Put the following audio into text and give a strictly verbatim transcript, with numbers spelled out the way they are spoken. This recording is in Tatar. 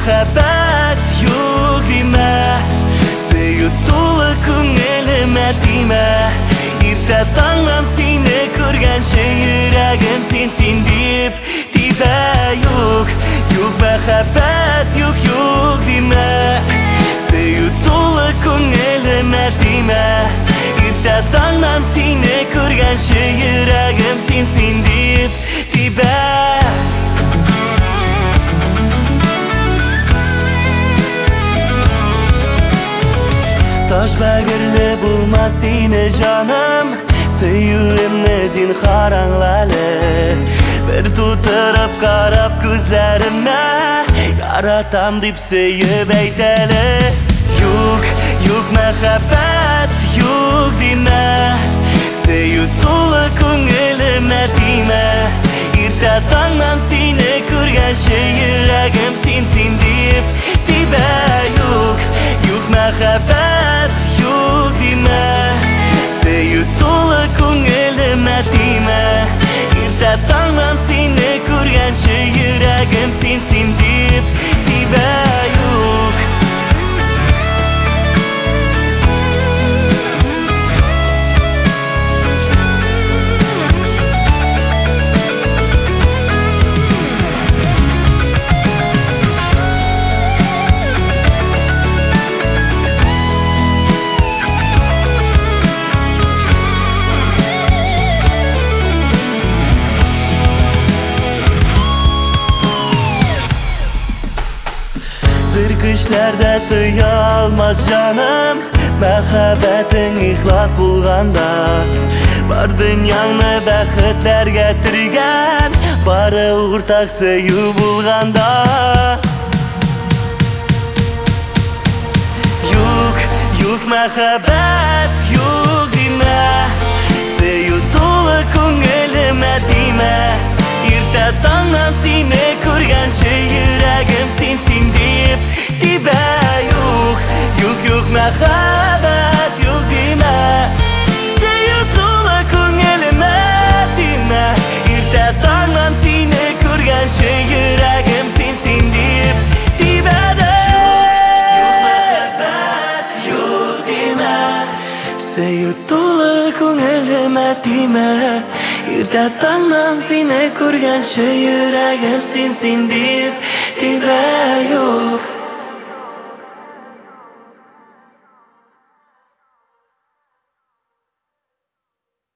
мәхәббәт юк димә, сөю тулы күңелемә тимә. Иртә таңнан сине күргәнче йөрәгем син син дип тибә. Юк, юк мәхәббәт юк юк димә, сөю тулы күңелемә тимә. Иртә таңнан сине күргәнче йөрәгем син син дип тибә. Таш бәгерле булма сине жаным, сөюемне зинһар аңлале. Бер тутырып карап күзләремә, яратам дип сөеп әйтәле. Юк, юк мәхәббәт юк димә, сөю тулы күңелемә тимә. Иртә таңнан сине күргәнче йөрәгем син син дип тибә. Юк, юк мәхәббәт юк димә, сөю тулы күңелемә тимә. Иртә таңнан сине күргәнче йөрәгем син син дип тибә. Юк. Bir көчләрдә тыя алмас жаным, мәхәббәтең ихлас булганда. Бар дөньяңны бәхетләргә төргән, бары уртак сөю булганда. Юк, юк мәхәббәт юк димә, сөю тулы күңелемә тимә. Иртә таңнан сине күргәнче йөрәгем син син дип тибә. Юк, юк, юк мәхәббәт юк димә, сөю тулы күңелемә тимә. Иртә таңнан сине күргәнче йөрәгем син син дип тибә. Юк мәхәббәт юк димә, сөю тулы күңелемә тимә. Иртә таңнан сине күргәнче йөрәгем син син дип тибә. Юк.